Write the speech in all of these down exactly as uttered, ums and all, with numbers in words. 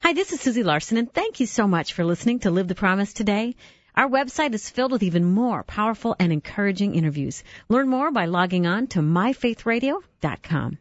Hi, this is Susie Larson, and thank you so much for listening to Live the Promise today. Our website is filled with even more powerful and encouraging interviews. Learn more by logging on to my faith radio dot com.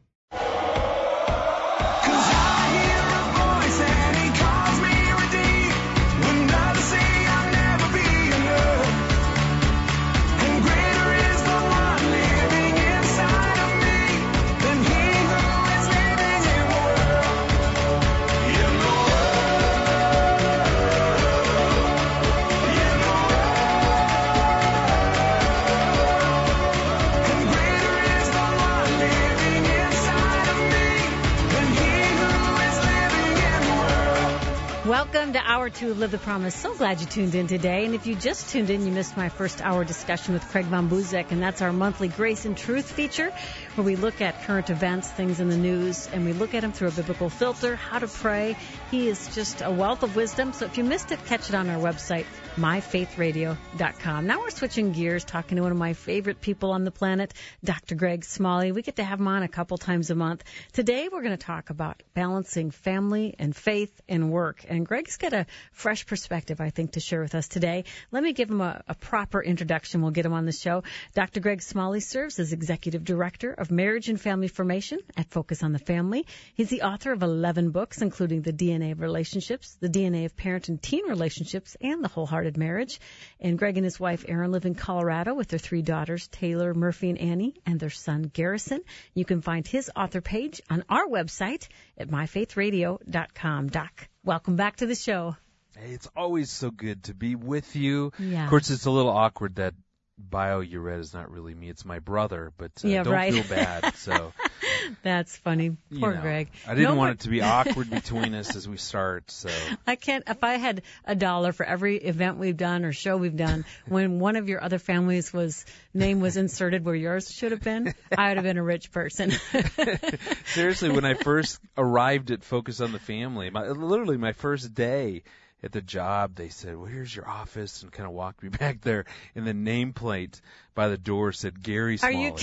Welcome to Hour two of Live the Promise. So glad you tuned in today. And if you just tuned in, you missed my first hour discussion with Craig Von Buzek, and that's our monthly Grace and Truth feature, where we look at current events, things in the news, and we look at them through a biblical filter, how to pray. He is just a wealth of wisdom. So if you missed it, catch it on our website, my faith radio dot com. Now we're switching gears, talking to one of my favorite people on the planet, Doctor Greg Smalley. We get to have him on a couple times a month. Today we're going to talk about balancing family and faith and work. And Greg's got a fresh perspective, I think, to share with us today. Let me give him a, a proper introduction. We'll get him on the show. Doctor Greg Smalley serves as Executive Director of Marriage and Family Formation at Focus on the Family. He's the author of eleven books, including The D N A of Relationships, The D N A of Parent and Teen Relationships, and The Wholehearted Marriage. And Greg and his wife, Erin, live in Colorado with their three daughters, Taylor, Murphy, and Annie, and their son, Garrison. You can find his author page on our website at my faith radio dot com. Doc, welcome back to the show. Hey, it's always so good to be with you. Yeah. Of course, it's a little awkward that bio you read is not really me. It's my brother, but uh, yeah, don't right. feel bad. So That's funny. Poor you know, Greg. I didn't no, want but... it to be awkward between us as we start. So I can't, if I had a dollar for every event we've done or show we've done, when one of your other families was, name was inserted where yours should have been, I would have been a rich person. Seriously, when I first arrived at Focus on the Family, my, literally my first day at the job, they said, well, here's your office, and kind of walked me back there, and the nameplate by the door said Gary Smalley. Are you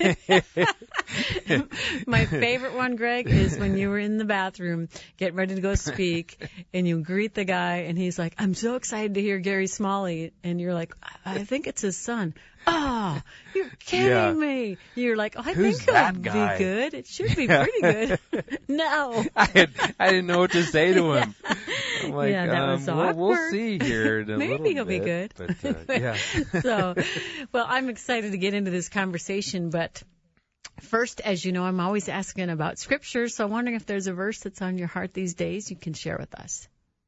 kidding? My favorite one, Greg, is when you were in the bathroom getting ready to go speak, and you greet the guy, and he's like, I'm so excited to hear Gary Smalley, and you're like, I think it's his son. Oh, you're kidding yeah. me. You're like, oh, I Who's think he'll that guy? be good. It should be pretty good. No. I, had, I didn't know what to say to him. Yeah. I'm like, Yeah, that um, was well, awkward. we'll see here in a Maybe little he'll bit, be good. But, uh, yeah. So, well, I'm excited to get into this conversation, but first, as you know, I'm always asking about Scripture, so I'm wondering if there's a verse that's on your heart these days you can share with us.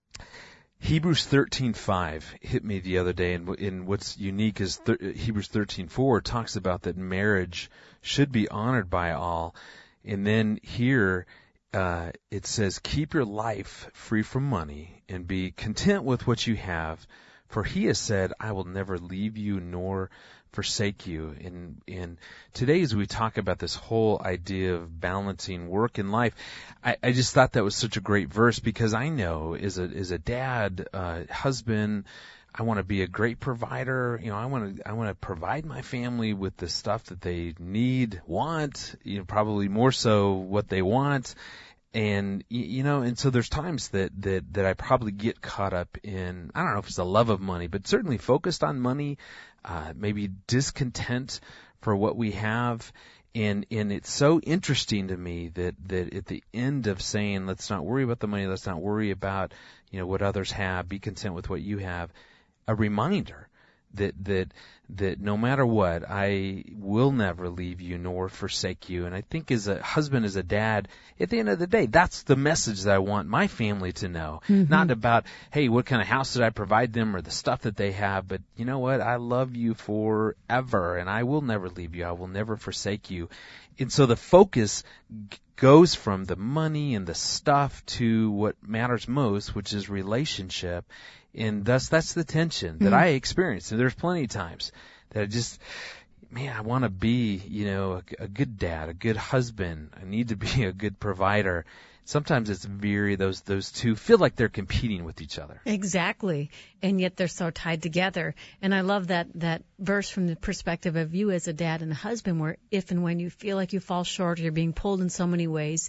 Hebrews thirteen five hit me the other day, and, and what's unique is th- Hebrews thirteen four talks about that marriage should be honored by all, and then here uh, it says, keep your life free from money and be content with what you have, for he has said, I will never leave you nor forsake you. And, and today, as we talk about this whole idea of balancing work and life, I, I just thought that was such a great verse, because I know as a, as a dad, uh, husband, I want to be a great provider. You know, I want to, I want to provide my family with the stuff that they need, want, you know, probably more so what they want. And, you know, and so there's times that, that, that I probably get caught up in, I don't know if it's the love of money, but certainly focused on money, uh, maybe discontent for what we have. And, and it's so interesting to me that, that at the end of saying, let's not worry about the money, let's not worry about, you know, what others have, be content with what you have, a reminder that, that, that no matter what, I will never leave you nor forsake you. And I think as a husband, as a dad, at the end of the day, that's the message that I want my family to know. Mm-hmm. Not about, hey, what kind of house did I provide them or the stuff that they have, but you know what? I love you forever, and I will never leave you. I will never forsake you. And so the focus g- goes from the money and the stuff to what matters most, which is relationship. And thus, that's the tension that mm-hmm. I experience. And there's plenty of times that I just, man, I want to be, you know, a, a good dad, a good husband. I need to be a good provider. Sometimes it's very, those those two feel like they're competing with each other. Exactly. And yet they're so tied together. And I love that, that verse from the perspective of you as a dad and a husband, where if and when you feel like you fall short or you're being pulled in so many ways,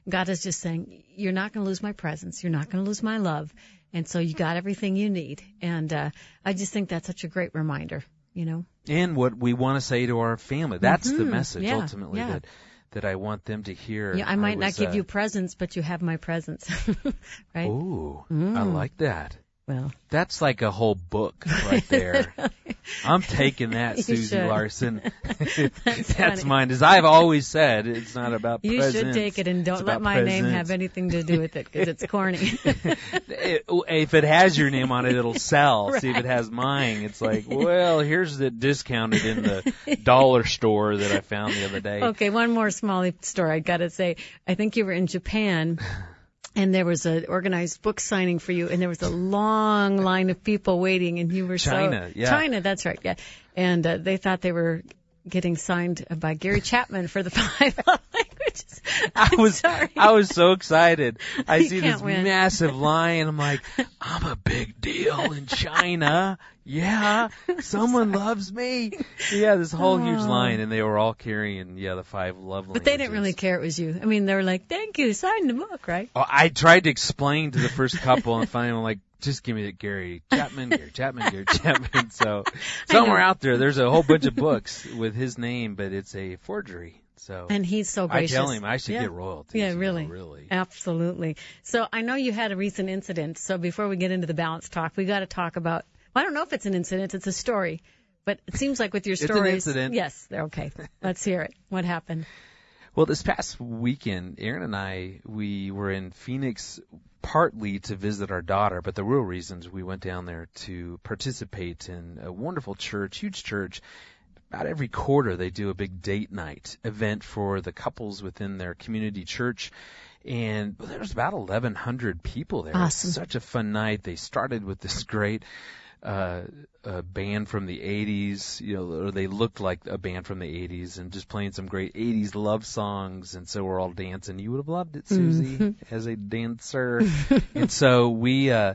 God is just saying, you're not going to lose my presence. You're not going to lose my love. And so you got everything you need. And uh, I just think that's such a great reminder, you know. And what we want to say to our family. That's mm-hmm. the message, yeah, ultimately, yeah. that that I want them to hear. Yeah, I might I not was, give uh, you presents, but you have my presence. Right? Ooh, Mm. I like that. Well, that's like a whole book right there. I'm taking that, You Susie should. Larson. That's, That's funny. mine. As I've always said, it's not about You presents. should take it and It's don't let about my name presents. have anything to do with it because it's corny. It- if it has your name on it, it'll sell. See if Right. it has mine. It's like, well, here's the discounted in the dollar store that I found the other day. Okay, one more small story. I got to say, I think you were in Japan. And there was an organized book signing for you, and there was a long line of people waiting, and you were China, so yeah. China, that's right, yeah. And uh, they thought they were getting signed by Gary Chapman for the five languages. I I'm was sorry. I was so excited. I You see can't this win. massive line. I'm like, I'm a big deal in China. Yeah, someone loves me. Yeah, this whole huge Oh. line, and they were all carrying yeah the five love languages. But they didn't really care it was you. I mean, they were like, "Thank you, sign the book," right? Oh, I tried to explain to the first couple, and finally I'm like, just give me the Gary Chapman, Gary Chapman, Gary Chapman. So somewhere out there, there's a whole bunch of books with his name, but it's a forgery. So And he's so I gracious. tell him I should Yeah. get royalties. Yeah, you know, really. really. Absolutely. So I know you had a recent incident. So before we get into the balance talk, we got to talk about. Well, I don't know if it's an incident. It's a story. But it seems like with your It's an stories. incident. Yes. they're Okay. Let's hear it. What happened? Well, this past weekend, Aaron and I, we were in Phoenix partly to visit our daughter, but the real reasons we went down there to participate in a wonderful church, huge church. About every quarter, they do a big date night event for the couples within their community church. And there was about eleven hundred people there. Awesome. It was such a fun night. They started with this great uh, a band from the eighties, you know, or they looked like a band from the eighties, and just playing some great eighties love songs, and so we're all dancing. You would have loved it, Susie, Mm-hmm. as a dancer. And so we, uh,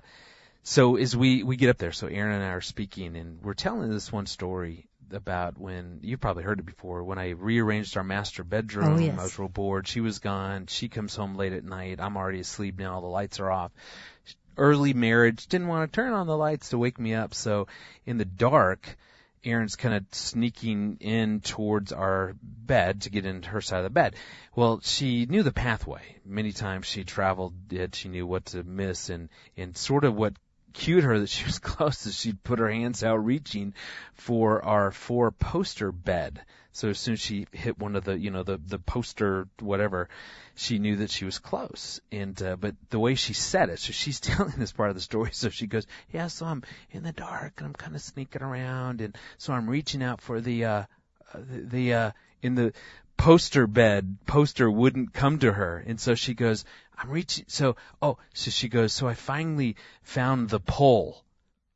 so as we, we get up there, so Aaron and I are speaking, and we're telling this one story about when, you've probably heard it before, when I rearranged our master bedroom. Oh, yes. I was real bored. She was gone. She comes home late at night. I'm already asleep now. The lights are off. Early marriage, didn't want to turn on the lights to wake me up. So in the dark, Aaron's kind of sneaking in towards our bed to get into her side of the bed. Well, she knew the pathway. Many times she traveled it. She knew what to miss, and, and sort of what cued her that she was close is she'd put her hands out reaching for our four poster bed. So as soon as she hit one of the, you know, the, the poster, whatever, she knew that she was close. And, uh, but the way she said it, so she's telling this part of the story, so she goes, yeah, so I'm in the dark and I'm kind of sneaking around, and so I'm reaching out for the, uh, the, the uh, in the poster bed, poster wouldn't come to her. And so she goes, I'm reaching, so, oh, so she goes, so I finally found the pole.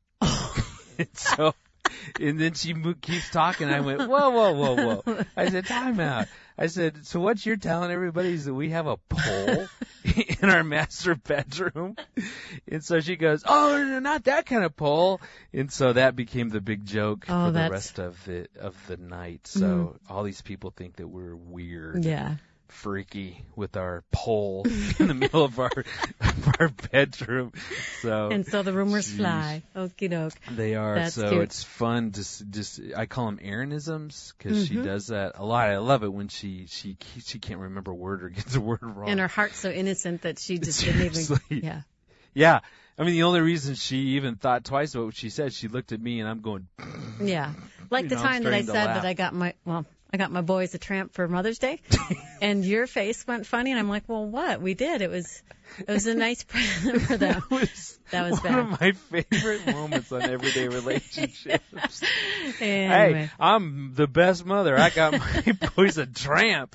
And so, and then she mo- keeps talking. I went, whoa, whoa, whoa, whoa. I said, time out. I said, so what you're telling everybody is that we have a pole in our master bedroom? And so she goes, oh, no, no, not that kind of pole. And so that became the big joke Oh, for the that's- rest of the of the night. So all these people think that we're weird. Yeah. Freaky with our pole in the middle of our of our bedroom. So And so the rumors Jeez. fly. Okie doke. they are. That's so cute. it's fun to s- just I call them Aaronisms because she Mhm. does that a lot. I love it when she she she can't remember a word or gets a word wrong. And her heart's so innocent that she just didn't even. Seriously. Yeah. Yeah. I mean, the only reason she even thought twice about what she said, she looked at me and I'm going, Yeah. Like You the know, I'm time that I starting to said laugh. that I got my, well, I got my boys a tramp for Mother's Day. And your face went funny, and I'm like, well, what? We did. It was, it was a nice present for them. that was, That was one bad. of my favorite moments on Everyday Relationships. Anyway. Hey, I'm the best mother. I got my boys a tramp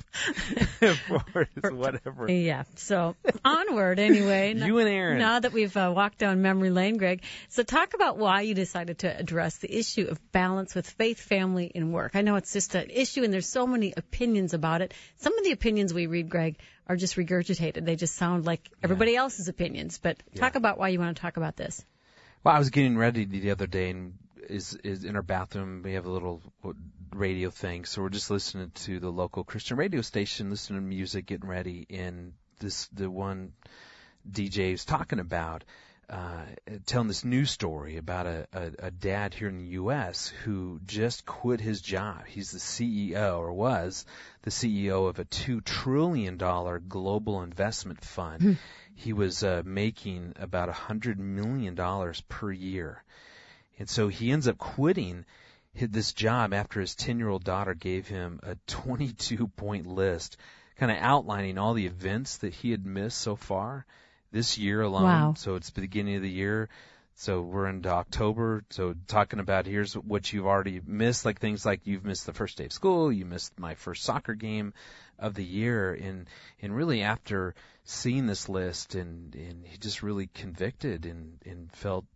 for his whatever. Yeah. So onward anyway. You and Aaron. Now that we've uh, walked down memory lane, Greg. So talk about why you decided to address the issue of balance with faith, family, and work. I know it's just an issue, and there's so many opinions about it. Some of the opinions we read, Greg, are just regurgitated. They just sound like everybody else's opinions. But talk Yeah. about why you want to talk about this. Well, I was getting ready the other day, and is is in our bathroom. We have a little radio thing, so we're just listening to the local Christian radio station, listening to music, getting ready. And this the one D J was talking about, uh, telling this news story about a, a, a dad here in the U S who just quit his job. He's the C E O, or was the C E O of a two trillion dollars global investment fund. Mm. He was uh, making about one hundred million dollars per year. And so he ends up quitting this job after his ten-year-old daughter gave him a twenty-two point list, kind of outlining all the events that he had missed so far this year alone. Wow. So it's the beginning of the year. So we're into October. So talking about here's what you've already missed, like things like you've missed the first day of school, you missed my first soccer game of the year. And, and really after seeing this list, and, and he just really convicted and, and felt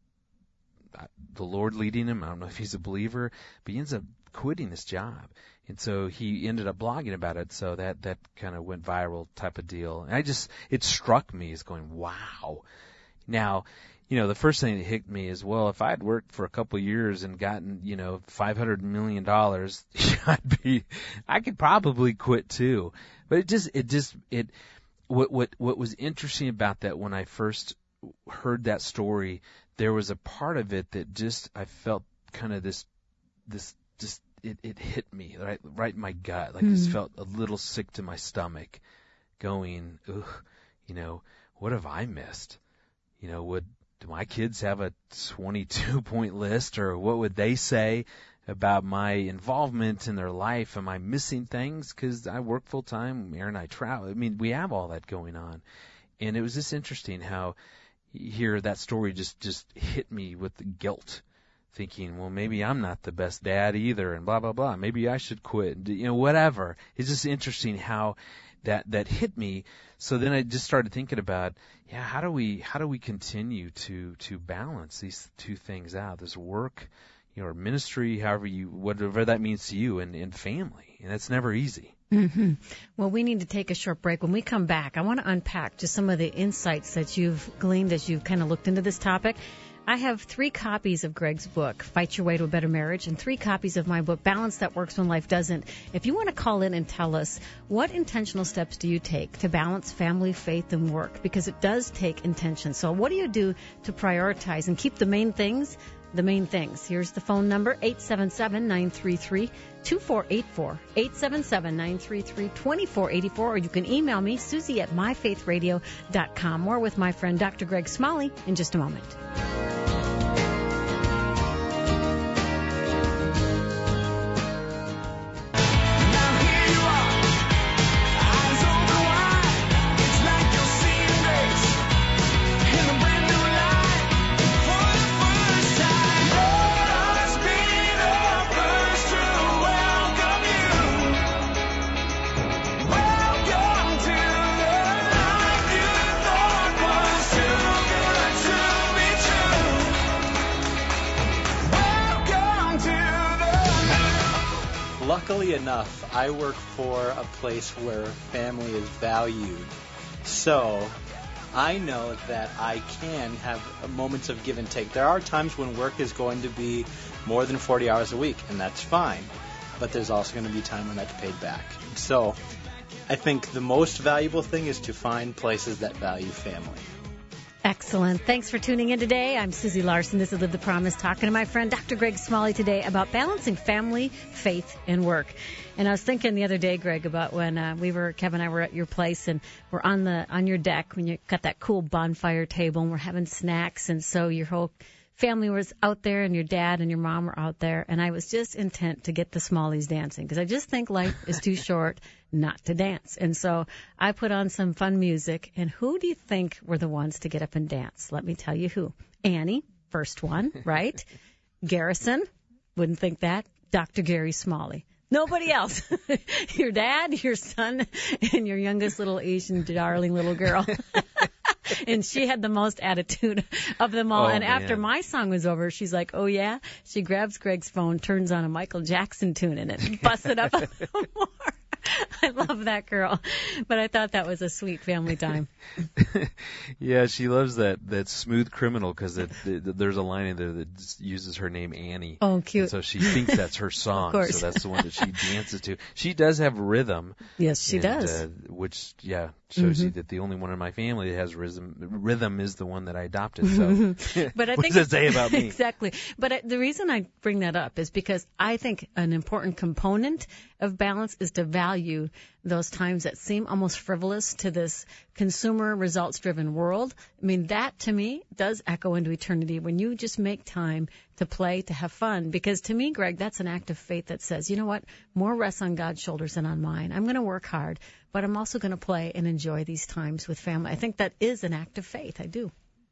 the Lord leading him. I don't know if he's a believer, but he ends up quitting this job. And so he ended up blogging about it. So that, that kind of went viral type of deal. And I just, it struck me as going, wow. Now, you know, the first thing that hit me is, well, if I had worked for a couple of years and gotten, you know, five hundred million dollars, I'd be, I could probably quit too. But it just, it just, it, what, what, what was interesting about that when I first heard that story, there was a part of it that just, I felt kind of this, this, just, it, it hit me right, right in my gut. Like, mm. I just felt a little sick to my stomach going, ugh, you know, what have I missed? You know, would, do my kids have a twenty-two point list, or what would they say about my involvement in their life? Am I missing things because I work full time? Aaron and I travel. I mean, we have all that going on. And it was just interesting how here that story just, just hit me with the guilt, thinking, well, maybe I'm not the best dad either, and blah, blah, blah. Maybe I should quit, you know, whatever. It's just interesting how that, that hit me. So then I just started thinking about, yeah, how do we, how do we continue to, to balance these two things out? This work, you know, or ministry, however you, whatever that means to you, and, and family. And that's never easy. Mm-hmm. Well, we need to take a short break. When we come back, I want to unpack just some of the insights that you've gleaned as you've kind of looked into this topic. I have three copies of Greg's book, Fight Your Way to a Better Marriage, and three copies of my book, Balance That Works When Life Doesn't. If you want to call in and tell us, what intentional steps do you take to balance family, faith, and work? Because it does take intention. So what do you do to prioritize and keep the main things the main things? Here's the phone number, eight seven seven, nine three three, two four eight four, eight seven seven, nine three three, two four eight four, or you can email me, Susie at my faith radio dot com. More with my friend Doctor Greg Smalley in just a moment. Luckily enough, I work for a place where family is valued. So I know that I can have moments of give and take. There are times when work is going to be more than forty hours a week, and that's fine. But there's also going to be time when that's paid back. So I think the most valuable thing is to find places that value family. Excellent. Thanks for tuning in today. I'm Susie Larson. This is Live the Promise, talking to my friend Doctor Greg Smalley today about balancing family, faith, and work. And I was thinking the other day, Greg, about when uh, we were, Kevin and I were at your place, and we're on the on your deck when you got that cool bonfire table, and we're having snacks, and so your whole family was out there, and your dad and your mom were out there, and I was just intent to get the Smalleys dancing, because I just think life is too short not to dance. And so I put on some fun music, and who do you think were the ones to get up and dance? Let me tell you who. Annie, first one, right? Garrison, wouldn't think that. Doctor Gary Smalley. Nobody else. Your dad, your son, and your youngest little Asian darling little girl. And she had the most attitude of them all. Oh, and man. after my song was over, she's like, oh, yeah? She grabs Greg's phone, turns on a Michael Jackson tune in it, and busts it up on the floor. I love that girl. But I thought that was a sweet family time. Yeah, she loves that that smooth criminal because it, it, there's a line in there that just uses her name Annie. Oh, cute. And so she thinks that's her song. Of course. So that's the one that she dances to. She does have rhythm. Yes, she and, does. Uh, which, yeah, shows Mm-hmm. you that the only one in my family that has rhythm rhythm is the one that I adopted. So But I what think does that say about me? Exactly. But I, the reason I bring that up is because I think an important component of balance is to value those times that seem almost frivolous to this consumer results-driven world. I mean, that to me does echo into eternity when you just make time to play, to have fun. Because to me, Greg, that's an act of faith that says, you know what, more rests on God's shoulders than on mine. I'm going to work hard, but I'm also going to play and enjoy these times with family. I think that is an act of faith. I do.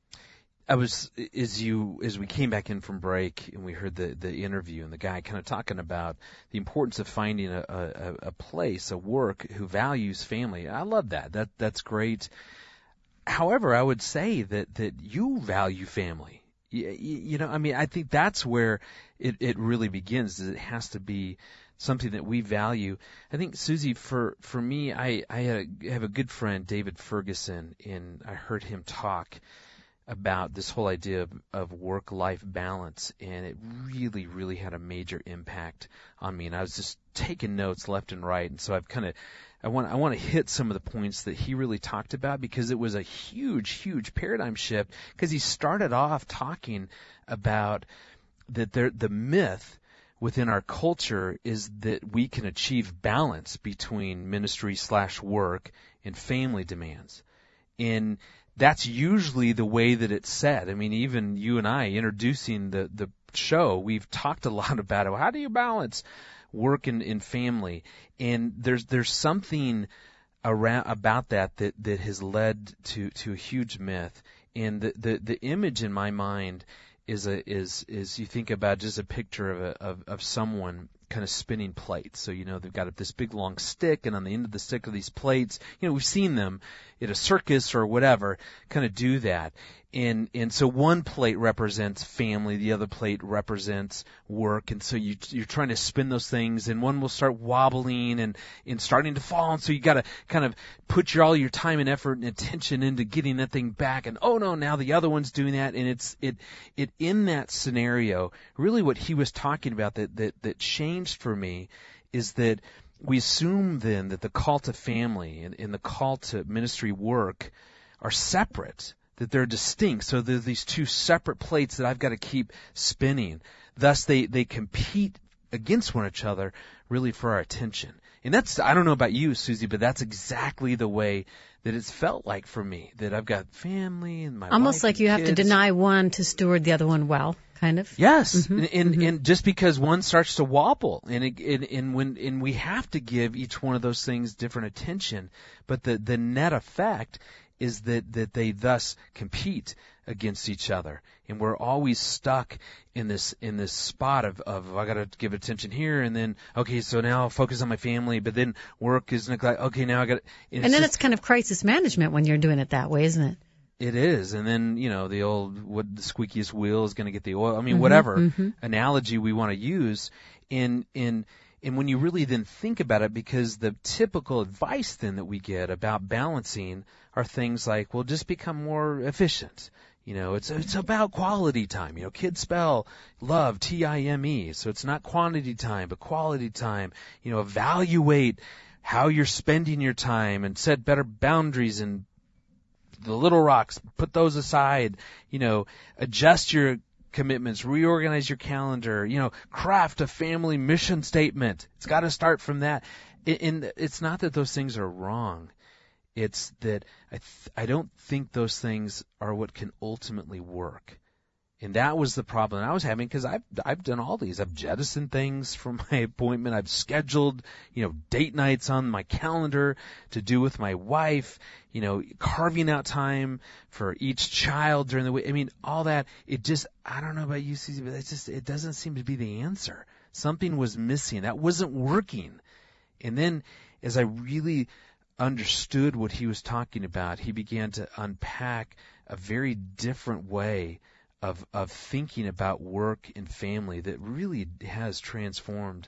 I was as you as we came back in from break and we heard the the interview and the guy kind of talking about the importance of finding a a, a place, a work who values family. I love that. That that's great. However, I would say that that you value family. You, you know, I mean, I think that's where it it really begins. Is it has to be something that we value. I think, Susie, for for me, I I had a, have a good friend, David Ferguson, and I heard him talk about this whole idea of, of work-life balance, and it really, really had a major impact on me. And I was just taking notes left and right, and so I've kind of, I want, I want to hit some of the points that he really talked about because it was a huge, huge paradigm shift. Because he started off talking about that there, the myth within our culture is that we can achieve balance between ministry slash work and family demands, and that's usually the way that it's said. I mean, even you and I introducing the, the show, we've talked a lot about it. How do you balance work and, and family? And there's there's something around about that that, that has led to, to a huge myth. And the, the, the image in my mind is a is is you think about just a picture of a, of, of someone kind of spinning plates. So, you know, they've got this big long stick, and on the end of the stick are these plates. You know, we've seen them at a circus or whatever kind of do that. And and so one plate represents family, the other plate represents work, and so you you're trying to spin those things, and one will start wobbling and, and starting to fall, and so you got to kind of put your all your time and effort and attention into getting that thing back, and oh no, now the other one's doing that, and it's it it in that scenario, really what he was talking about that that that changed for me is that we assume then that the call to family and, and the call to ministry work are separate, that they're distinct. So there's these two separate plates that I've got to keep spinning. Thus, they, they compete against one another really for our attention. And that's, I don't know about you, Susie, but that's exactly the way that it's felt like for me, that I've got family and my Almost wife like and you have kids. to deny one to steward the other one well, kind of. Yes, Mm-hmm. and, and, Mm-hmm. and just because one starts to wobble, and it, and, and when and we have to give each one of those things different attention, but the the net effect is that that they thus compete against each other, and we're always stuck in this in this spot of of I got to give attention here, and then okay, so now I'll focus on my family, but then work is neglect. Okay, now I got, and, and then just, it's kind of crisis management when you're doing it that way, isn't it? It is, and then, you know, the old, what, the squeakiest wheel is going to get the oil. I mean, mm-hmm, whatever mm-hmm. analogy we want to use. And, and, and when you really then think about it, because the typical advice then that we get about balancing are things like, well, just become more efficient. You know, it's, it's about quality time. You know, kids spell love, T I M E. So it's not quantity time, but quality time. You know, evaluate how you're spending your time and set better boundaries and the little rocks, put those aside, you know, adjust your commitments, reorganize your calendar, you know, craft a family mission statement. It's got to start from that. And it's not that those things are wrong. It's that I, th- I don't think those things are what can ultimately work. And that was the problem I was having because I've, I've done all these. I've jettisoned things from my appointment. I've scheduled, you know, date nights on my calendar to do with my wife, you know, carving out time for each child during the week. I mean, all that, it just, I don't know about you, Susie, but it's just, it doesn't seem to be the answer. Something was missing. That wasn't working. And then as I really understood what he was talking about, he began to unpack a very different way of of thinking about work and family that really has transformed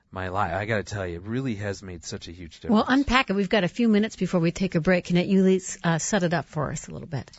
my life. I got to tell you, it really has made such a huge difference. Well, unpack it. We've got a few minutes before we take a break. Can you at least uh, set it up for us a little bit?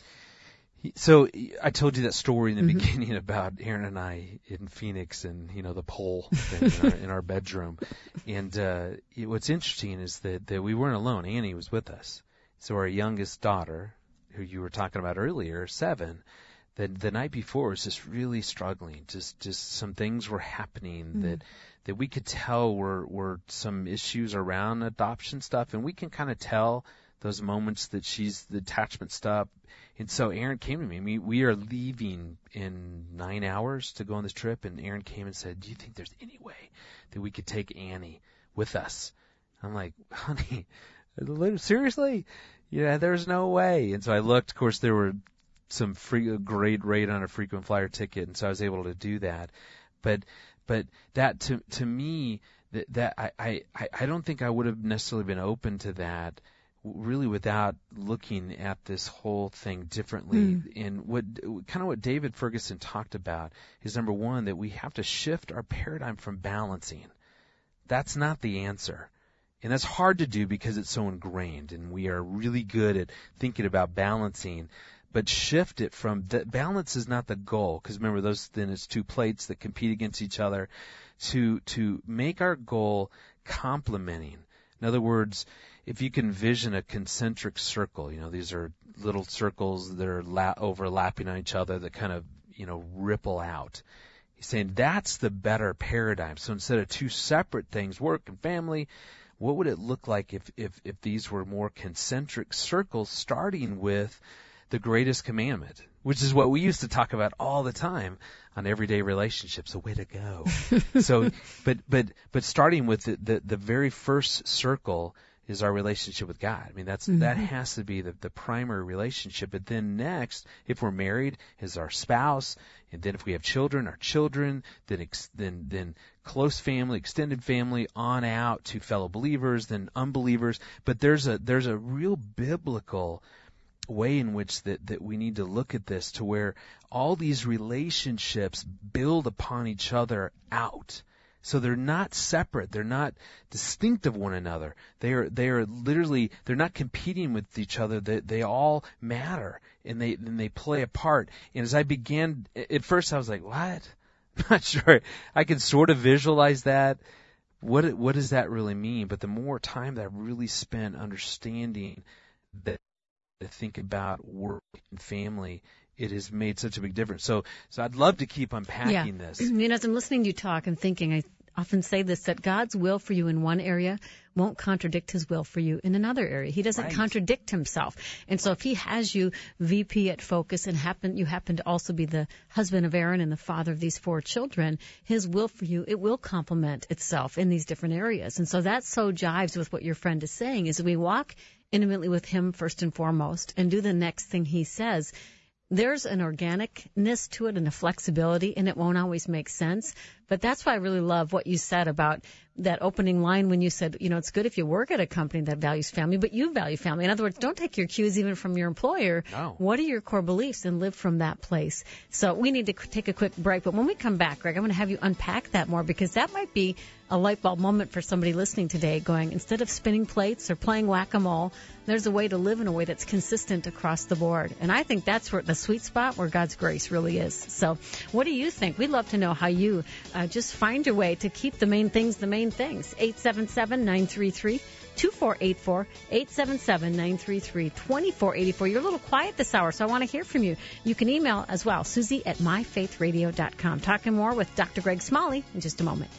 So I told you that story in the Mm-hmm. beginning about Aaron and I in Phoenix and, you know, the pole thing in, our, in our bedroom. And uh, it, what's interesting is that, that we weren't alone. Annie was with us. So our youngest daughter, who you were talking about earlier, seven, the, the night before was just really struggling. Just just some things were happening mm-hmm. that that we could tell were, were some issues around adoption stuff. And we can kind of tell those moments that she's the attachment stuff. And so Aaron came to me. We, we are leaving in nine hours to go on this trip, and Aaron came and said, do you think there's any way that we could take Annie with us? I'm like, honey, seriously? Yeah, there's no way. And so I looked. Of course, there were some free, great rate on a frequent flyer ticket, and so I was able to do that. But but that, to to me, that, that I, I, I don't think I would have necessarily been open to that really without looking at this whole thing differently. Mm. And what kind of what David Ferguson talked about is, number one, that we have to shift our paradigm from balancing. That's not the answer. And that's hard to do because it's so ingrained, and we are really good at thinking about balancing. But shift it from that. Balance is not the goal, because remember, those then it's two plates that compete against each other. To to make our goal complementing. In other words, if you can envision a concentric circle, you know, these are little circles that are la- overlapping on each other that kind of, you know, ripple out. He's saying that's the better paradigm. So instead of two separate things, work and family, what would it look like if, if, if these were more concentric circles, starting with the greatest commandment, which is what we used to talk about all the time on everyday relationships. A way to go. so, but, but, but starting with the, the, the very first circle is our relationship with God. I mean, that's, mm-hmm. that has to be the, the primary relationship. But then next, if we're married, is our spouse. And then if we have children, our children, then, ex, then, then close family, extended family, on out to fellow believers, then unbelievers. But there's a, there's a real biblical way in which that, that we need to look at this, to where all these relationships build upon each other out. So they're not separate. They're not distinct of one another. They are, they are literally, they're not competing with each other. They, they all matter, and they, and they play a part. And as I began, at first I was like, what? I'm not sure. I can sort of visualize that. What, what does that really mean? But the more time that I really spent understanding that, to think about work and family, it has made such a big difference. So, so I'd love to keep unpacking yeah. this. I mean, as I'm listening to you talk and thinking, I often say this, that God's will for you in one area won't contradict his will for you in another area. He doesn't right. contradict himself. And so if he has you V P at Focus and happen, you happen to also be the husband of Aaron and the father of these four children, his will for you, it will complement itself in these different areas. And so that so jives with what your friend is saying, is we walk intimately with him first and foremost and do the next thing he says. There's an organicness to it and a flexibility, and it won't always make sense. But that's why I really love what you said about that opening line when you said, you know, it's good if you work at a company that values family, but you value family. In other words, don't take your cues even from your employer. No. What are your core beliefs, and live from that place. So we need to take a quick break. But when we come back, Greg, I'm going to have you unpack that more, because that might be a light bulb moment for somebody listening today, going, instead of spinning plates or playing whack-a-mole, there's a way to live in a way that's consistent across the board. And I think that's where the sweet spot where God's grace really is. So what do you think? We'd love to know how you uh, just find your way to keep the main things the main things. eight seven seven, nine three three, two four eight four, eight seven seven, nine three three, two four eight four. You're a little quiet this hour, so I want to hear from you. You can email as well, Susie at my faith radio dot com. Talking more with Doctor Greg Smalley in just a moment.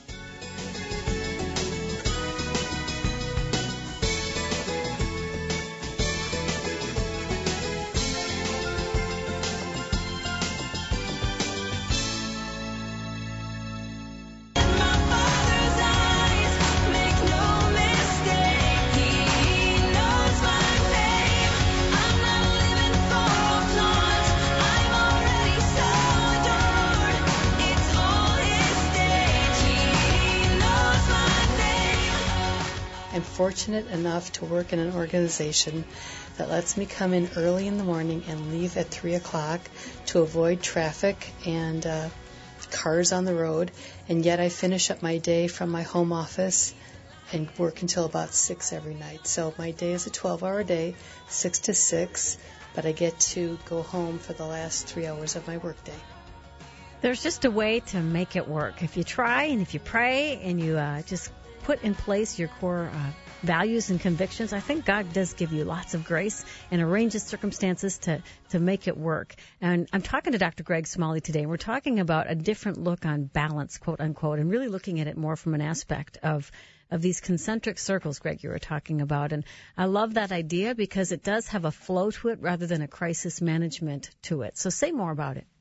Fortunate enough to work in an organization that lets me come in early in the morning and leave at three o'clock to avoid traffic and uh, cars on the road, and yet I finish up my day from my home office and work until about six every night. So my day is a twelve-hour day, six to six, but I get to go home for the last three hours of my workday. There's just a way to make it work. If you try and if you pray and you uh, just put in place your core uh, values and convictions, I think God does give you lots of grace and arranges circumstances to, to make it work. And I'm talking to Doctor Greg Smalley today, and we're talking about a different look on balance, quote unquote, and really looking at it more from an aspect of of these concentric circles, Greg, you were talking about. And I love that idea because it does have a flow to it rather than a crisis management to it. So say more about it.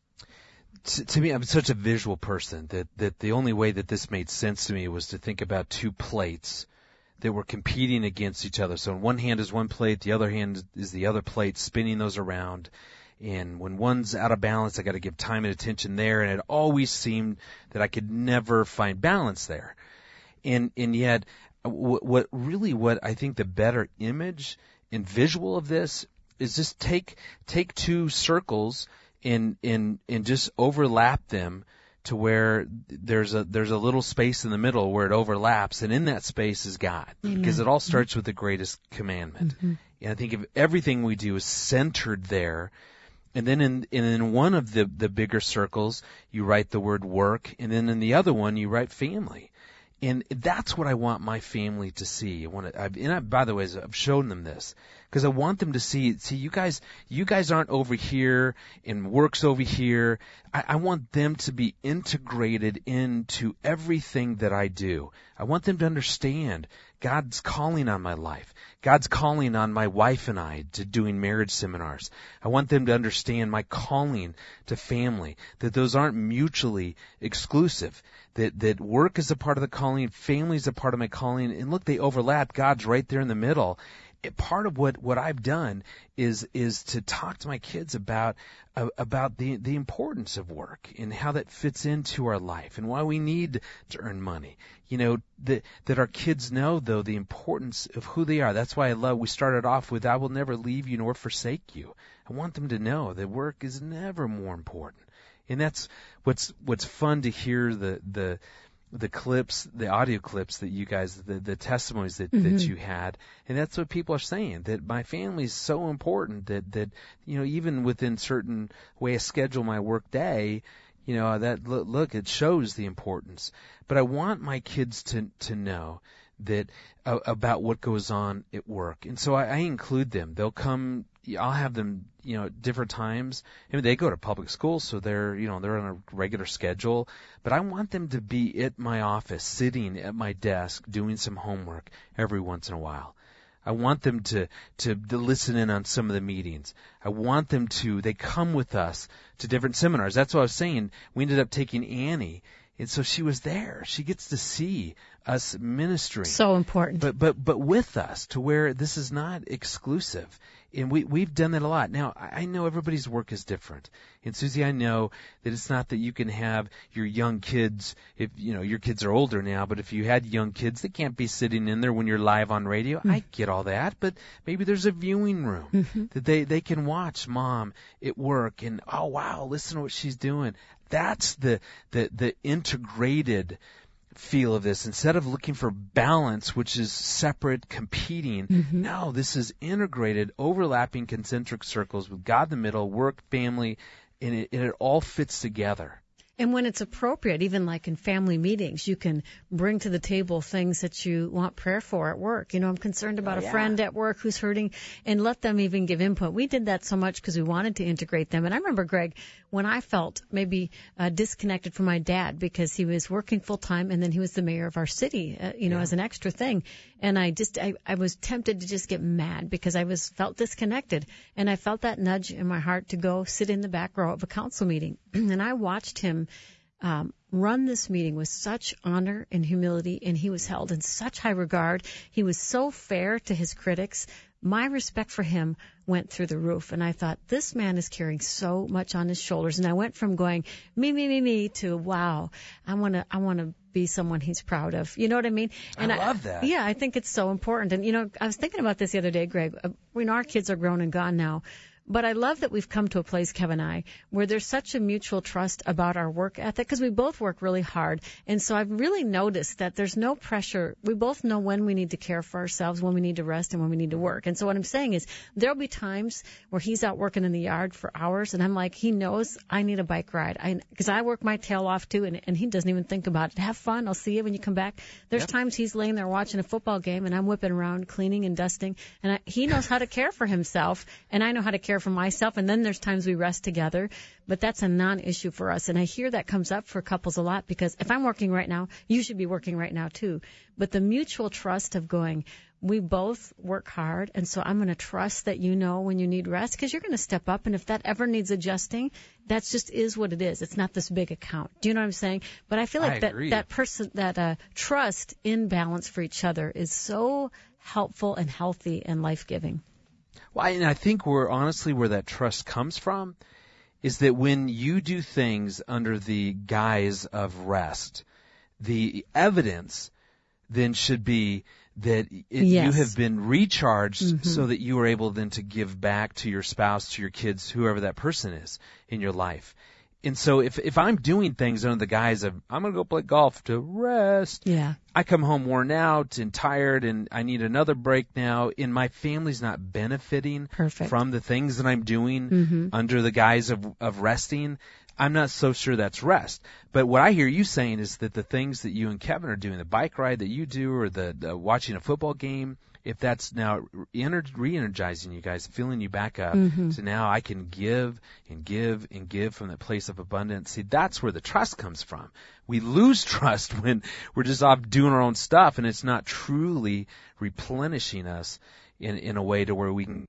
To, to me, I'm such a visual person that, that the only way that this made sense to me was to think about two plates that were competing against each other. So in one hand is one plate, the other hand is the other plate, spinning those around. And when one's out of balance, I got to give time and attention there. And it always seemed that I could never find balance there. And, and yet, what, what really what I think the better image and visual of this is just take, take two circles and, and, and just overlap them to where there's a, there's a little space in the middle where it overlaps, and in that space is God. Amen. Because it all starts with the greatest commandment. Mm-hmm. And I think if everything we do is centered there, and then in, and in one of the, the bigger circles, you write the word work, and then in the other one, you write family. And that's what I want my family to see. I want to, I've, and I, by the way, I've shown them this because I want them to see. See, you guys, you guys aren't over here and work's over here. I, I want them to be integrated into everything that I do. I want them to understand God's calling on my life. God's calling on my wife and I to doing marriage seminars. I want them to understand my calling to family, that those aren't mutually exclusive, that, that work is a part of the calling, family is a part of my calling, and look, they overlap. God's right there in the middle. It, part of what, what I've done is, is to talk to my kids about, uh, about the, the importance of work and how that fits into our life and why we need to earn money. You know, that, that our kids know, though, the importance of who they are. That's why I love, we started off with, I will never leave you nor forsake you. I want them to know that work is never more important. And that's what's, what's fun to hear the, the, the clips, the audio clips that you guys, the, the testimonies that, mm-hmm. that you had. And that's what people are saying, that my family is so important that, that, you know, even within certain way I schedule my work day, you know, that look, it shows the importance. But I want my kids to, to know that, uh, about what goes on at work. And so I, I include them. They'll come, I'll have them, you know, at different times. I mean, they go to public school, so they're, you know, they're on a regular schedule. But I want them to be at my office, sitting at my desk, doing some homework every once in a while. I want them to, to, to listen in on some of the meetings. I want them to, they come with us to different seminars. That's what I was saying. We ended up taking Annie. And so she was there. She gets to see us ministering. So important. But, but, but with us, to where this is not exclusive. And we, we've done that a lot. Now, I know everybody's work is different. And Susie, I know that it's not that you can have your young kids, if, you know, your kids are older now, but if you had young kids, they can't be sitting in there when you're live on radio. Mm-hmm. I get all that, but maybe there's a viewing room mm-hmm. that they, they can watch mom at work and, oh wow, listen to what she's doing. That's the, the, the integrated feel of this. Instead of looking for balance, which is separate, competing, mm-hmm. no, this is integrated, overlapping concentric circles with God in the middle, work, family, and it, and it all fits together. And when it's appropriate, even like in family meetings, you can bring to the table things that you want prayer for at work. You know, I'm concerned about oh, yeah. a friend at work who's hurting, and let them even give input. We did that so much because we wanted to integrate them. And I remember, Greg, when I felt maybe uh, disconnected from my dad because he was working full time and then he was the mayor of our city, uh, you know, yeah. as an extra thing. And I just, I, I was tempted to just get mad because I was felt disconnected. And I felt that nudge in my heart to go sit in the back row of a council meeting. And I watched him um, run this meeting with such honor and humility, and he was held in such high regard. He was so fair to his critics. My respect for him went through the roof, and I thought, this man is carrying so much on his shoulders. And I went from going me, me, me, me to, wow, I want to, I want to be someone he's proud of. You know what I mean? And I love that. Yeah, I think it's so important. And, you know, I was thinking about this the other day, Greg. Uh, we know our kids are grown and gone now. But I love that we've come to a place, Kevin and I, where there's such a mutual trust about our work ethic, because we both work really hard. And so I've really noticed that there's no pressure. We both know when we need to care for ourselves, when we need to rest, and when we need to work. And so what I'm saying is there'll be times where he's out working in the yard for hours, and I'm like, he knows I need a bike ride. I Because I work my tail off, too, and, and he doesn't even think about it. Have fun. I'll see you when you come back. There's yep. times he's laying there watching a football game, and I'm whipping around, cleaning and dusting. And I, he knows how to care for himself, and I know how to care for myself, and then there's times we rest together, but that's a non-issue for us. And I hear that comes up for couples a lot, because if I'm working right now, you should be working right now too. But the mutual trust of going, we both work hard, and so I'm going to trust that you know when you need rest, because you're going to step up, and if that ever needs adjusting, that just is what it is. It's not this big account. Do you know what I'm saying? But I feel like I that that person, that uh, trust in balance for each other is so helpful and healthy and life-giving. Well, and I think where, honestly, where that trust comes from is that when you do things under the guise of rest, the evidence then should be that it, yes. you have been recharged mm-hmm. so that you are able then to give back to your spouse, to your kids, whoever that person is in your life. And so if if I'm doing things under the guise of, I'm going to go play golf to rest, yeah. I come home worn out and tired and I need another break now, and my family's not benefiting Perfect. from the things that I'm doing mm-hmm. under the guise of, of resting, I'm not so sure that's rest. But what I hear you saying is that the things that you and Kevin are doing, the bike ride that you do, or the, the watching a football game, if that's now re-energizing you guys, filling you back up, mm-hmm. so now I can give and give and give from that place of abundance. See, that's where the trust comes from. We lose trust when we're just off doing our own stuff, and it's not truly replenishing us in, in a way to where we can.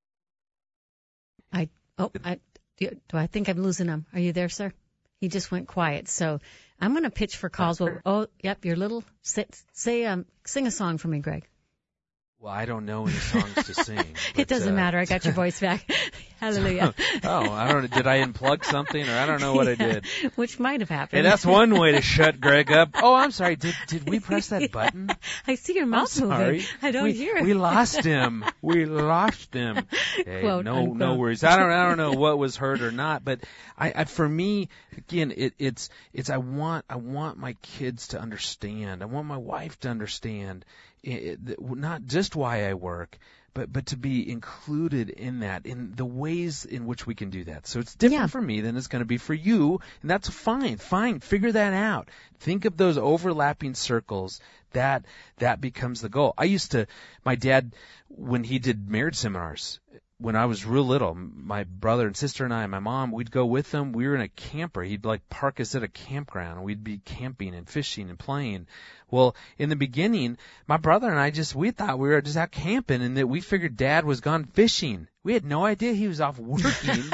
I oh I do, do I think I'm losing him? Are you there, sir? He just went quiet. So I'm going to pitch for calls. Well, oh, yep, your little say, say um sing a song for me, Greg. Well, I don't know any songs to sing. But, it doesn't uh, matter. I got your voice back. Hallelujah. oh, I don't. Did I unplug something, or I don't know what yeah, I did? Which might have happened. And that's one way to shut Greg up. Oh, I'm sorry. Did did we press that button? I see your mouth I'm sorry. moving. I don't we, hear it. We lost him. We lost him. Hey, Quote, no, unquote. no worries. I don't. I don't know what was heard or not. But I, I for me, again, it, it's it's. I want I want my kids to understand. I want my wife to understand. It, it, not just why I work, but but to be included in that, in the ways in which we can do that. So it's different yeah. for me than it's going to be for you, and that's fine. Fine, figure that out. Think of those overlapping circles. That that becomes the goal. I used to, my dad, when he did marriage seminars, when I was real little, my brother and sister and I, and my mom, we'd go with him. We were in a camper. He'd like park us at a campground, and we'd be camping and fishing and playing. Well, in the beginning, my brother and I just, we thought we were just out camping, and that we figured Dad was gone fishing. We had no idea he was off working,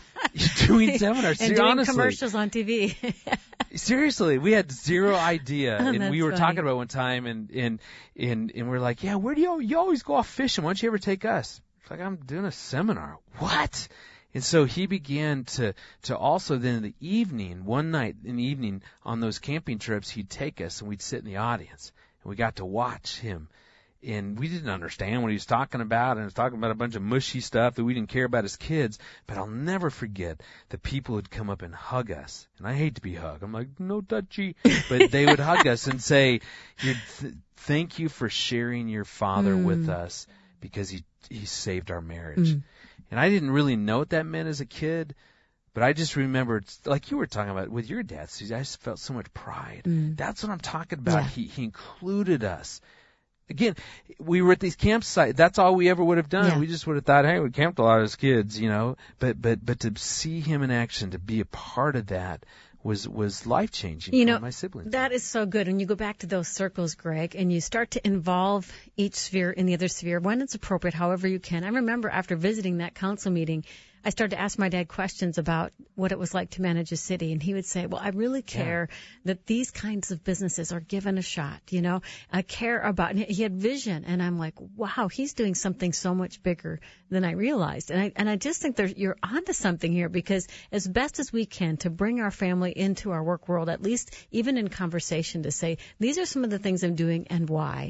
doing seminars. And See, doing honestly, commercials on T V. Seriously, we had zero idea, Oh, and we were funny. talking about one time, and and and and we're like, yeah, where do you you always go off fishing? Why don't you ever take us? It's like, I'm doing a seminar. What? And so he began to, to also then in the evening, one night in the evening on those camping trips, he'd take us and we'd sit in the audience and we got to watch him. And we didn't understand what he was talking about, and he was talking about a bunch of mushy stuff that we didn't care about as kids. But I'll never forget the people who'd come up and hug us. And I hate to be hugged. I'm like, no touchy. But they would hug us and say, You're th- thank you for sharing your father Mm. with us, because he he saved our marriage. Mm. And I didn't really know what that meant as a kid, but I just remembered, like you were talking about with your dad, Susie, I just felt so much pride. Mm. That's what I'm talking about. Yeah. He he included us. Again, we were at these campsites. That's all we ever would have done. Yeah. We just would have thought, hey, we camped a lot as kids, you know. But but but to see him in action, to be a part of that, was was life changing You for know, my siblings. that is so good. When you go back to those circles, Greg, and you start to involve each sphere in the other sphere when it's appropriate, however you can. I remember after visiting that council meeting, I started to ask my dad questions about what it was like to manage a city, and he would say, well, I really care yeah. that these kinds of businesses are given a shot, you know. I care about, and he had vision, and I'm like, wow, he's doing something so much bigger than I realized. And I and I just think there's, you're onto something here, because as best as we can to bring our family into our work world, at least even in conversation, to say, these are some of the things I'm doing and why.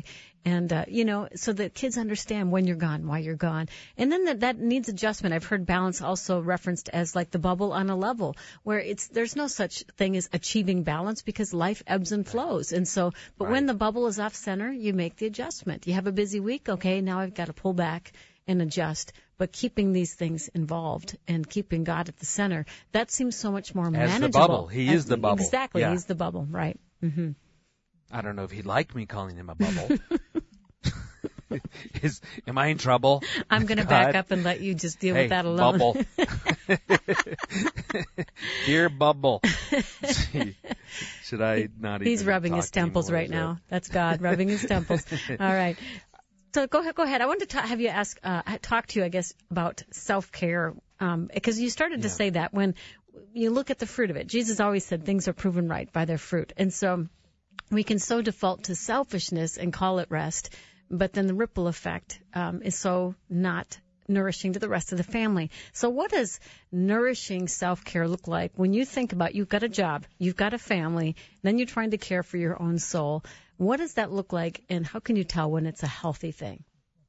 And, uh, you know, so that kids understand when you're gone, why you're gone. And then that, that needs adjustment. I've heard balance also referenced as like the bubble on a level, where it's, there's no such thing as achieving balance because life ebbs and flows. And so, but Right. when the bubble is off center, you make the adjustment. You have a busy week. Okay, now I've got to pull back and adjust. But keeping these things involved and keeping God at the center, that seems so much more As manageable. the bubble. He is the bubble. Exactly. Yeah. He's the bubble. Right. Mm-hmm. I don't know if he'd like me calling him a bubble. Is, am I in trouble? I'm going to back up and let you just deal Hey, with that alone. Bubble. Dear Bubble. Should I not even He's rubbing talk his temples anymore, right is now. it? That's God rubbing his temples. All right. So go ahead. Go ahead. I wanted to ta- have you ask, uh, talk to you, I guess, about self-care, um, because you started to Yeah. say that when you look at the fruit of it. Jesus always said things are proven right by their fruit, and so we can so default to selfishness and call it rest, but then the ripple effect um, is so not nourishing to the rest of the family. So what does nourishing self-care look like when you think about you've got a job, you've got a family, then you're trying to care for your own soul? What does that look like, and how can you tell when it's a healthy thing?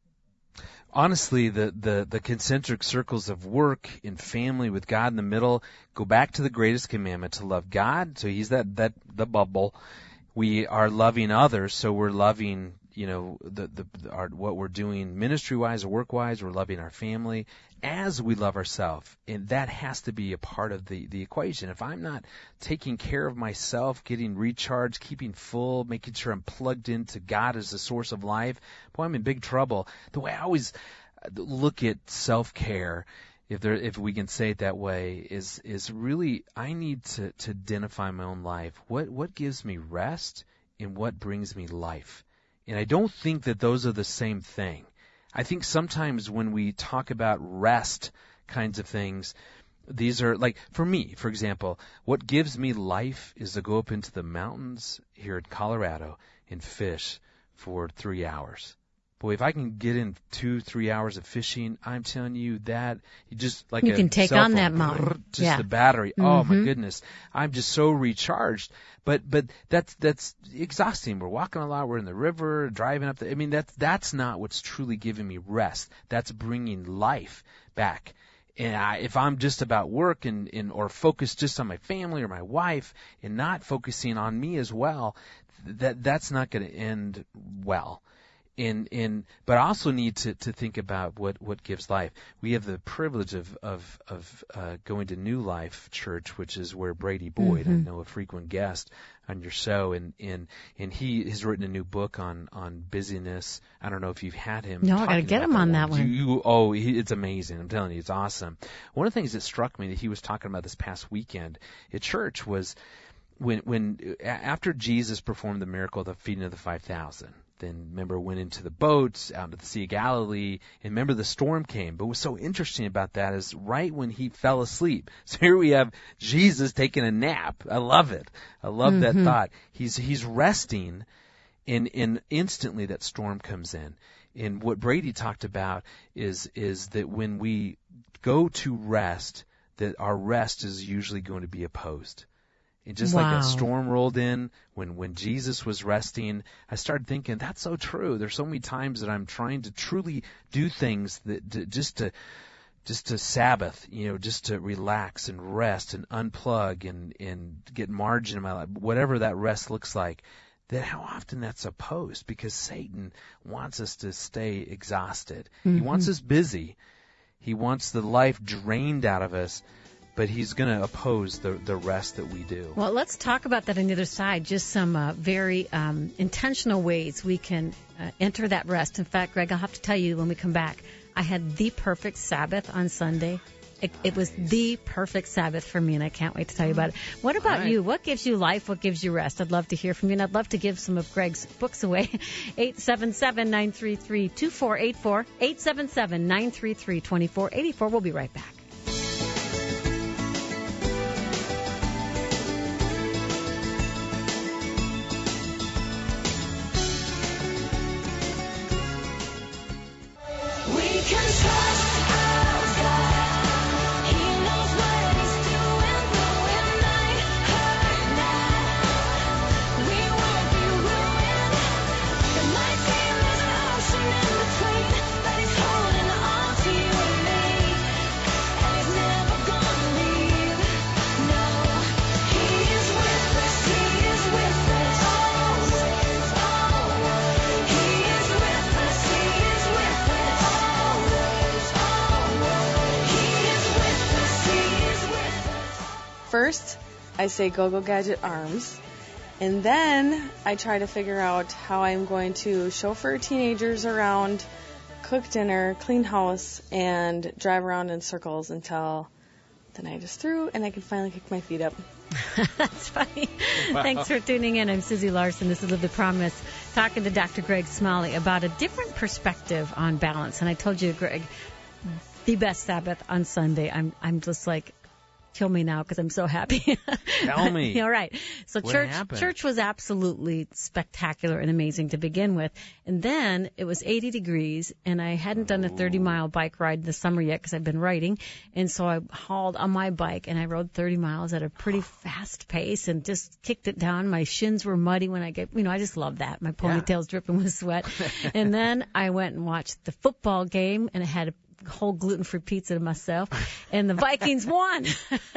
Honestly, the, the, the concentric circles of work and family with God in the middle go back to the greatest commandment, to love God. So he's that, that the bubble. We are loving others, so we're loving, you know, the, the our, what we're doing ministry-wise or work-wise. We're loving our family as we love ourselves, and that has to be a part of the, the equation. If I'm not taking care of myself, getting recharged, keeping full, making sure I'm plugged into God as the source of life, boy, I'm in big trouble. The way I always look at self-care, if there, if we can say it that way, is is really I need to, to identify my own life. What what gives me rest and what brings me life? And I don't think that those are the same thing. I think sometimes when we talk about rest kinds of things, these are like, for me, for example, what gives me life is to go up into the mountains here in Colorado and fish for three hours. Boy, if I can get in two, three hours of fishing, I'm telling you that you just like You a can take cell on phone, that mountain. just Yeah. the battery. Oh my Mhm. goodness, I'm just so recharged. But but that's that's exhausting. We're walking a lot. We're in the river, driving up the. I mean, that's that's not what's truly giving me rest. That's bringing life back. And I, if I'm just about work and, and or focused just on my family or my wife and not focusing on me as well, that that's not going to end well. In in, but I also need to, to think about what, what gives life. We have the privilege of of of uh, going to New Life Church, which is where Brady Boyd, Mm-hmm. I know a frequent guest on your show, and and and he has written a new book on on busyness. I don't know if you've had him. No, I gotta talking get about him on that one. You, you, oh, he, it's amazing. I'm telling you, it's awesome. One of the things that struck me that he was talking about this past weekend at church was when when after Jesus performed the miracle of the feeding of the five thousand. Then remember went into the boats out to the Sea of Galilee, and remember the storm came. But what's so interesting about that is right when he fell asleep. So here we have Jesus taking a nap. I love it. I love Mm-hmm. that thought. He's he's resting, and and instantly that storm comes in. And what Brady talked about is is that when we go to rest, that our rest is usually going to be opposed. And just like Wow. that storm rolled in when, when Jesus was resting, I started thinking, that's so true. There's so many times that I'm trying to truly do things that to, just to just to Sabbath, you know, just to relax and rest and unplug and, and get margin in my life, whatever that rest looks like, that how often that's opposed because Satan wants us to stay exhausted. Mm-hmm. He wants us busy. He wants the life drained out of us. But he's going to oppose the the rest that we do. Well, let's talk about that on the other side. Just some uh, very um, intentional ways we can uh, enter that rest. In fact, Greg, I'll have to tell you when we come back, I had the perfect Sabbath on Sunday. It, it was the perfect Sabbath for me, and I can't wait to tell you about it. What about right. you? What gives you life? What gives you rest? I'd love to hear from you, and I'd love to give some of Greg's books away. eight seven seven, nine three three, two four eight four, eight seven seven, nine three three, two four eight four. We'll be right back. We won't be ruined. The mighty first, I say Go Go Gadget Arms. And then I try to figure out how I'm going to chauffeur teenagers around, cook dinner, clean house, and drive around in circles until the night is through and I can finally kick my feet up. That's funny. Wow. Thanks for tuning in. I'm Susie Larson. This is Live the Promise, talking to Doctor Greg Smalley about a different perspective on balance. And I told you, Greg, the best Sabbath on Sunday. I'm I'm just like, kill me now because I'm so happy. Tell me. All right. So what church happened? church was absolutely spectacular and amazing to begin with. And then it was eighty degrees, and I hadn't done a thirty-mile bike ride this summer yet because I've been writing. And so I hauled on my bike, and I rode thirty miles at a pretty fast pace and just kicked it down. My shins were muddy when I get, you know, I just love that. My ponytail's yeah. dripping with sweat. And then I went and watched the football game, and I had a whole gluten-free pizza to myself, and the Vikings won.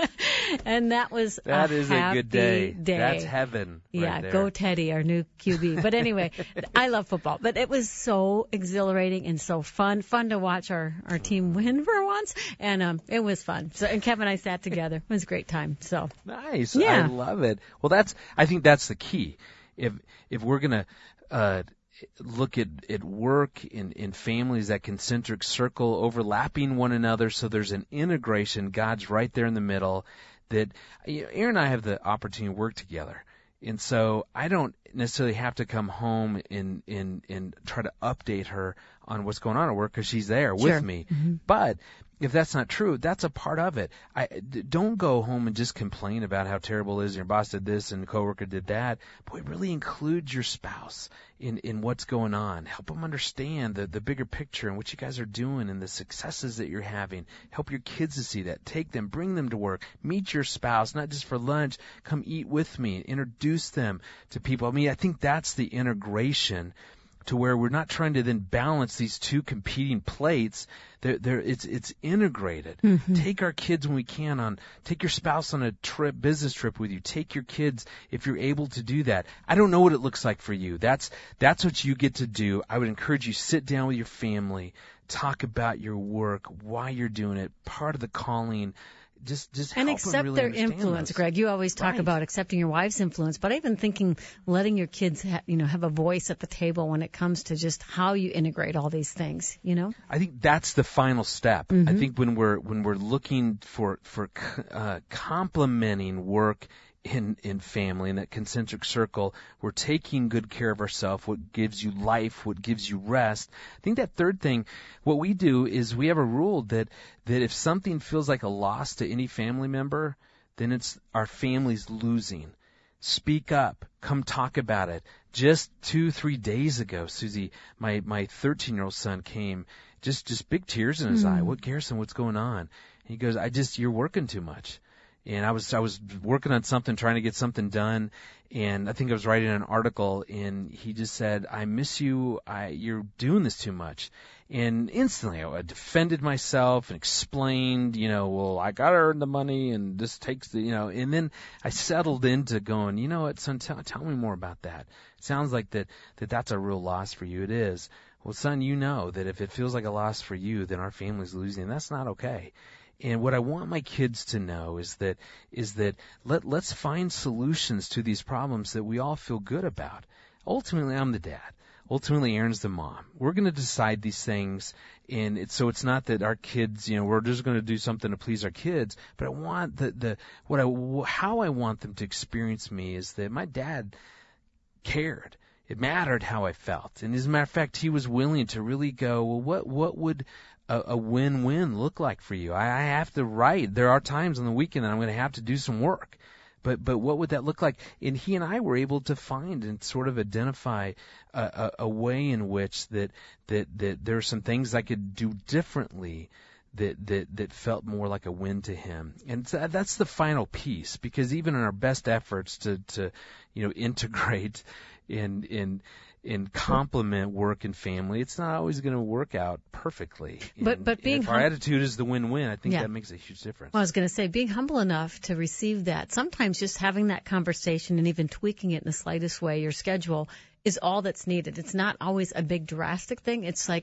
And that was that a is happy a good day. day. That's heaven. Right yeah, there. Go Teddy, our new Q B. But anyway, I love football. But it was so exhilarating and so fun. Fun to watch our, our team win for once. And um, it was fun. So, and Kevin and I sat together. It was a great time. So nice. Yeah. I love it. Well, that's. I think that's the key. If if we're gonna uh, look at, at work in, in families, that concentric circle overlapping one another, so there's an integration. God's right there in the middle. That you know, Erin and I have the opportunity to work together, and so I don't necessarily have to come home and and and try to update her on what's going on at work because she's there Sure. with me. Mm-hmm. But if that's not true, that's a part of it. I d- don't go home and just complain about how terrible it is. Your boss did this and the coworker did that. Boy, really include your spouse in, in what's going on. Help them understand the, the bigger picture and what you guys are doing and the successes that you're having. Help your kids to see that. Take them, bring them to work. Meet your spouse, not just for lunch. Come eat with me. Introduce them to people. I mean, I think that's the integration, to where we're not trying to then balance these two competing plates. They're, they're, it's it's integrated. Mm-hmm. Take our kids when we can on. Take your spouse on a trip, business trip with you. Take your kids if you're able to do that. I don't know what it looks like for you. That's that's what you get to do. I would encourage you, sit down with your family, talk about your work, why you're doing it, part of the calling. Just, just and help them accept really their understand influence, this. Greg. You always talk Right. about accepting your wife's influence, but I've been thinking letting your kids, ha- you know, have a voice at the table when it comes to just how you integrate all these things. You know, I think that's the final step. Mm-hmm. I think when we're when we're looking for for uh, complementing work in in family in that concentric circle, we're taking good care of ourselves. What gives you life? What gives you rest? I think that third thing, what we do is we have a rule that that if something feels like a loss to any family member, then it's our family's losing. Speak up. Come talk about it. Just two, three days ago, Susie, my my thirteen-year-old son came, just just big tears in his Mm. eye. What, Garrison? What's going on? And he goes, I just you're working too much. And I was I was working on something, trying to get something done, and I think I was writing an article, and he just said, I miss you. I you're doing this too much. And instantly I defended myself and explained, you know, well, I got to earn the money, and this takes the, you know, and then I settled into going, you know what, son, tell, tell me more about that. It sounds like that, that that's a real loss for you. It is. Well, son, you know that if it feels like a loss for you, then our family's losing, and that's not okay. And what I want my kids to know is that is that let let's find solutions to these problems that we all feel good about. Ultimately, I'm the dad. Ultimately, Erin's the mom. We're going to decide these things, and it's, so it's not that our kids, you know, we're just going to do something to please our kids. But I want the the what I how I want them to experience me is that my dad cared. It mattered how I felt, and as a matter of fact, he was willing to really go, well, what what would a, a win-win look like for you? I, I have to write. There are times on the weekend that I'm going to have to do some work. But but what would that look like? And he and I were able to find and sort of identify a, a, a way in which that, that, that there are some things I could do differently that, that, that felt more like a win to him. And so that's the final piece, because even in our best efforts to, to you know, integrate in in and complement work and family, it's not always going to work out perfectly. But and, but being and if our hum- attitude is the win-win, I think Yeah. that makes a huge difference. Well, I was going to say, being humble enough to receive that, sometimes just having that conversation and even tweaking it in the slightest way, your schedule, is all that's needed. It's not always a big drastic thing. It's like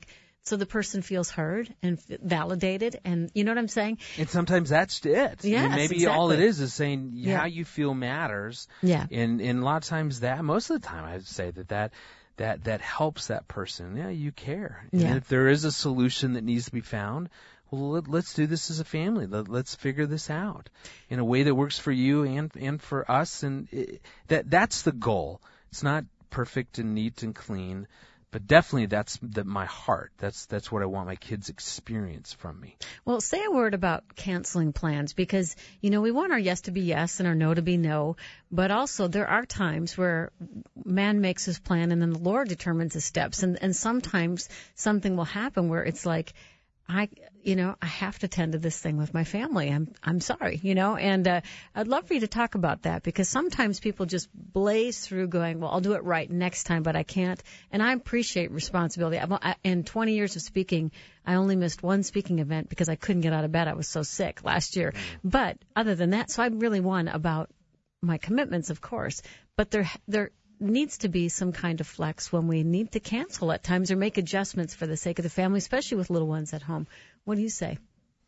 so the person feels heard and f- validated, and you know what I'm saying? And sometimes that's it. Yes, I mean, maybe exactly. all it is is saying Yeah. how you feel matters. Yeah. And and a lot of times that, most of the time, I'd say that that that that helps that person. Yeah, you care. And Yeah. if there is a solution that needs to be found, well, let, let's do this as a family. Let, let's figure this out in a way that works for you and and for us. And it, that that's the goal. It's not perfect and neat and clean. But definitely, that's the, my heart. That's that's what I want my kids experience from me. Well, say a word about canceling plans, because, you know, we want our yes to be yes and our no to be no. But also there are times where man makes his plan and then the Lord determines his steps. And, and sometimes something will happen where it's like, I, you know, I have to tend to this thing with my family. I'm, I'm sorry, you know, and, uh, I'd love for you to talk about that, because sometimes people just blaze through going, well, I'll do it right next time, but I can't. And I appreciate responsibility. I'm, I, in twenty years of speaking, I only missed one speaking event because I couldn't get out of bed. I was so sick last year. But other than that, so I really won about my commitments, of course, but there, there, needs to be some kind of flex when we need to cancel at times or make adjustments for the sake of the family, especially with little ones at home. What do you say?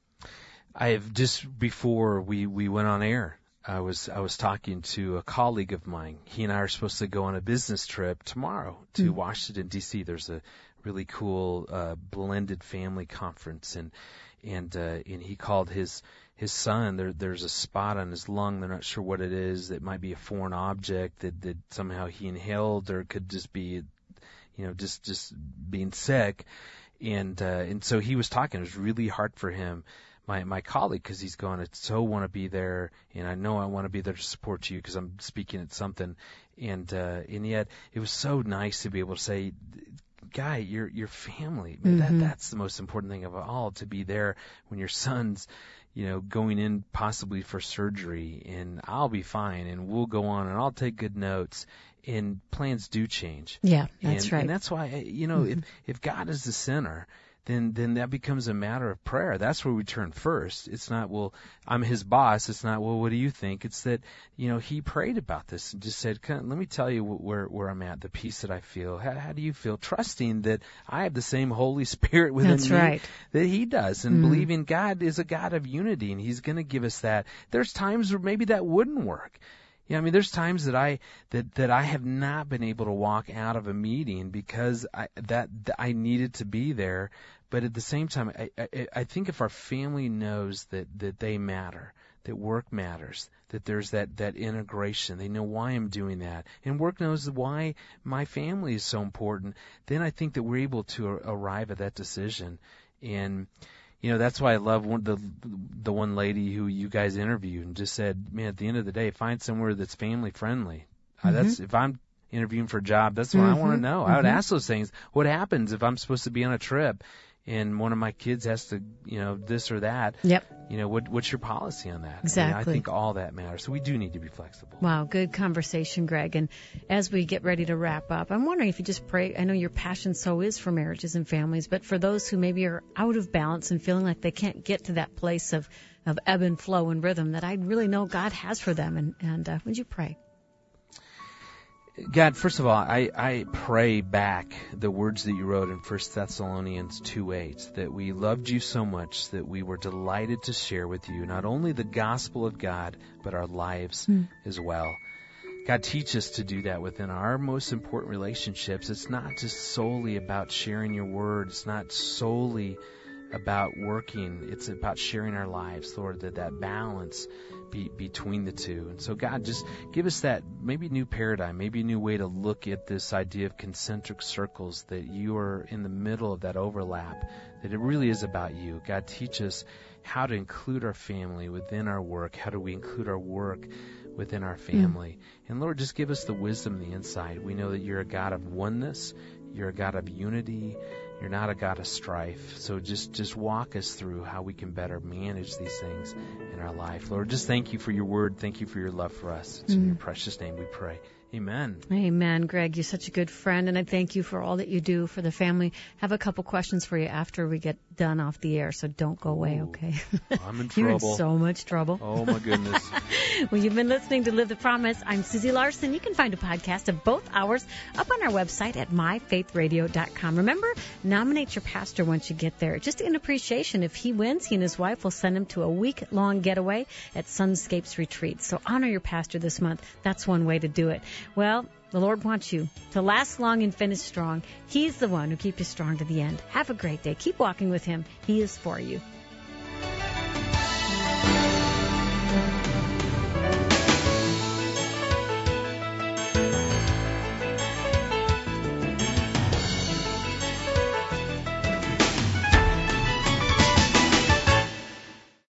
I have just before we, we went on air, I was I was talking to a colleague of mine. He and I are supposed to go on a business trip tomorrow to mm. Washington, D C. There's a really cool uh, blended family conference, and and uh, and he called his his son. There there's a spot on his lung. They're not sure what it is. It might be a foreign object that that somehow he inhaled, or it could just be, you know, just just being sick. And uh, and so he was talking. It was really hard for him, my my colleague, because he's going, I so want to be there, and I know I want to be there to support you because I'm speaking at something. And uh, and yet it was so nice to be able to say, Guy, your your family, man, mm-hmm. that that's the most important thing of all, to be there when your son's, you know, going in possibly for surgery, and I'll be fine, and we'll go on, and I'll take good notes. And plans do change. Yeah, that's and, right. And that's why, you know, mm-hmm. if if God is the center, then then that becomes a matter of prayer. That's where we turn first. It's not, well, I'm his boss. It's not, well, what do you think? It's that, you know, he prayed about this and just said, let me tell you where where I'm at, the peace that I feel. How, how do you feel? Trusting that I have the same Holy Spirit within That's me right. that he does, and mm-hmm. believing God is a God of unity, and he's going to give us that. There's times where maybe that wouldn't work. Yeah, I mean, there's times that I that, that I have not been able to walk out of a meeting because I that, that I needed to be there. But at the same time, I, I I think if our family knows that, that they matter, that work matters, that there's that, that integration, they know why I'm doing that, and work knows why my family is so important, then I think that we're able to arrive at that decision. And you know, that's why I love one, the the one lady who you guys interviewed and just said, man, at the end of the day, find somewhere that's family friendly. Mm-hmm. Uh, that's if I'm interviewing for a job, that's what mm-hmm. I want to know. Mm-hmm. I would ask those things. What happens if I'm supposed to be on a trip and one of my kids has to, you know, this or that? Yep. You know, what what's your policy on that? Exactly. I, mean, I think all that matters. So we do need to be flexible. Wow, good conversation, Greg. And as we get ready to wrap up, I'm wondering if you just pray. I know your passion so is for marriages and families, but for those who maybe are out of balance and feeling like they can't get to that place of, of ebb and flow and rhythm that I really know God has for them, and, and uh, would you pray? God, first of all, I, I pray back the words that you wrote in First Thessalonians two eight, that we loved you so much that we were delighted to share with you not only the gospel of God, but our lives mm. as well. God, teach us to do that within our most important relationships. It's not just solely about sharing your word. It's not solely about working. It's about sharing our lives, Lord, that that balance be, between the two. And so, God, just give us that maybe new paradigm, maybe a new way to look at this idea of concentric circles, that you are in the middle of that overlap, that it really is about you. God, teach us how to include our family within our work. How do we include our work within our family? Mm. And Lord, just give us the wisdom and the insight. We know that you're a God of oneness. You're a God of unity. You're not a God of strife. So just, just walk us through how we can better manage these things in our life. Lord, just thank you for your word. Thank you for your love for us. It's mm. in your precious name we pray. Amen. Amen, Greg. You're such a good friend, and I thank you for all that you do for the family. Have a couple questions for you after we get done off the air, so don't go away, okay? I'm in You're trouble. in so much trouble. Oh, my goodness. Well, you've been listening to Live the Promise. I'm Susie Larson. You can find a podcast of both hours up on our website at my faith radio dot com. Remember, nominate your pastor once you get there. Just in appreciation. If he wins, he and his wife will send him to a week-long getaway at Sunscapes Retreat. So honor your pastor this month. That's one way to do it. Well, the Lord wants you to last long and finish strong. He's the one who keeps you strong to the end. Have a great day. Keep walking with him. He is for you.